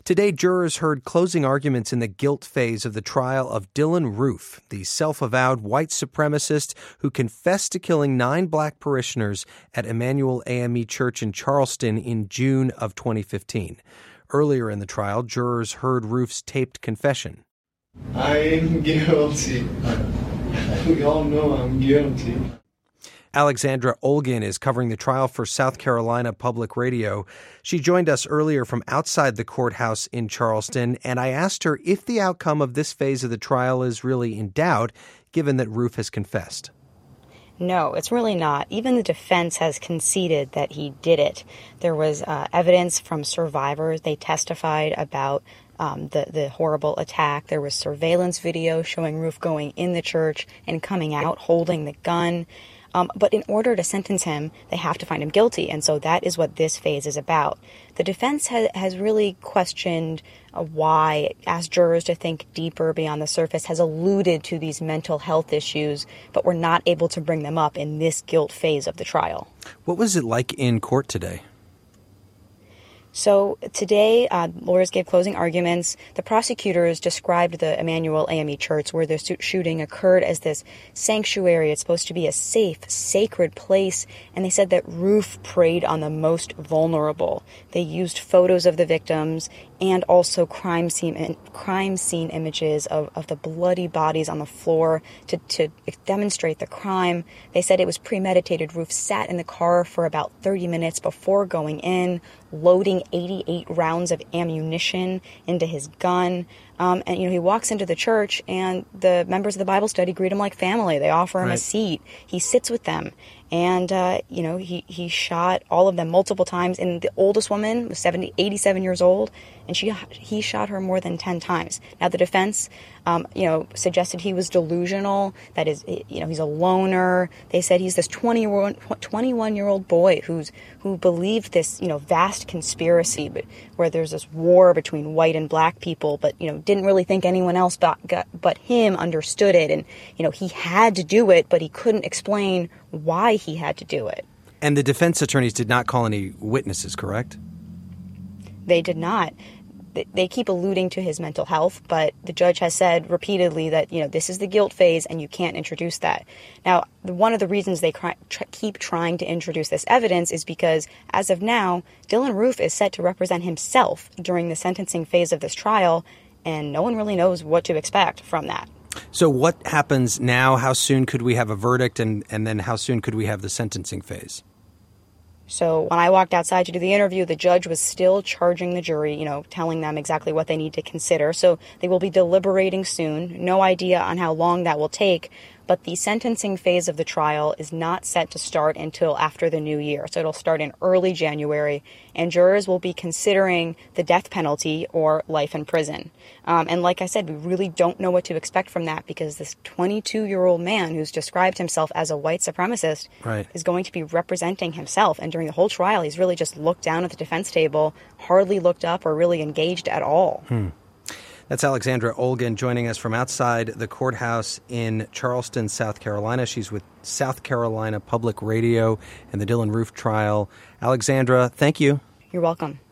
Today, jurors heard closing arguments in the guilt phase of the trial of Dylann Roof, the self-avowed white supremacist who confessed to killing 9 black parishioners at Emmanuel AME Church in Charleston in June of 2015. Earlier in the trial, jurors heard Roof's taped confession. I'm guilty. We all know I'm guilty. Alexandra Olgin is covering the trial for South Carolina Public Radio. She joined us earlier from outside the courthouse in Charleston, and I asked her if the outcome of this phase of the trial is really in doubt, given that Roof has confessed. No, it's really not. Even the defense has conceded that he did it. There was evidence from survivors. They testified about the horrible attack. There was surveillance video showing Roof going in the church and coming out holding the gun. But in order to sentence him, they have to find him guilty. And so that is what this phase is about. The defense has really questioned why, asked jurors to think deeper beyond the surface, has alluded to these mental health issues, but we're not able to bring them up in this guilt phase of the trial. What was it like in court today? So today, lawyers gave closing arguments. The prosecutors described the Emmanuel AME Church where the shooting occurred as this sanctuary. It's supposed to be a safe, sacred place. And they said that Roof preyed on the most vulnerable. They used photos of the victims and also crime scene images of the bloody bodies on the floor to demonstrate the crime. They said it was premeditated. Roof sat in the car for about 30 minutes before going in, loading 88 rounds of ammunition into his gun. And, he walks into the church and the members of the Bible study greet him like family. They offer him a seat. He sits with them. And, he shot all of them multiple times. And the oldest woman was 87 years old, and he shot her more than 10 times. Now, the defense, suggested he was delusional, that is, he's a loner. They said he's this 21-year-old boy who believed this, vast conspiracy, but where there's this war between white and black people, but, didn't really think anyone else but him understood it. And, he had to do it, but he couldn't explain why he had to do it. And the defense attorneys did not call any witnesses, correct? They did not. They keep alluding to his mental health, but the judge has said repeatedly that, this is the guilt phase and you can't introduce that. Now, one of the reasons they keep trying to introduce this evidence is because, as of now, Dylann Roof is set to represent himself during the sentencing phase of this trial, and no one really knows what to expect from that. So what happens now? How soon could we have a verdict, and then how soon could we have the sentencing phase? So when I walked outside to do the interview, the judge was still charging the jury, telling them exactly what they need to consider. So they will be deliberating soon. No idea on how long that will take. But the sentencing phase of the trial is not set to start until after the new year. So it'll start in early January, and jurors will be considering the death penalty or life in prison. And like I said, we really don't know what to expect from that, because this 22-year-old man who's described himself as a white supremacist is going to be representing himself. And during the whole trial, he's really just looked down at the defense table, hardly looked up or really engaged at all. That's Alexandra Olgin joining us from outside the courthouse in Charleston, South Carolina. She's with South Carolina Public Radio and the Dylann Roof trial. Alexandra, thank you. You're welcome.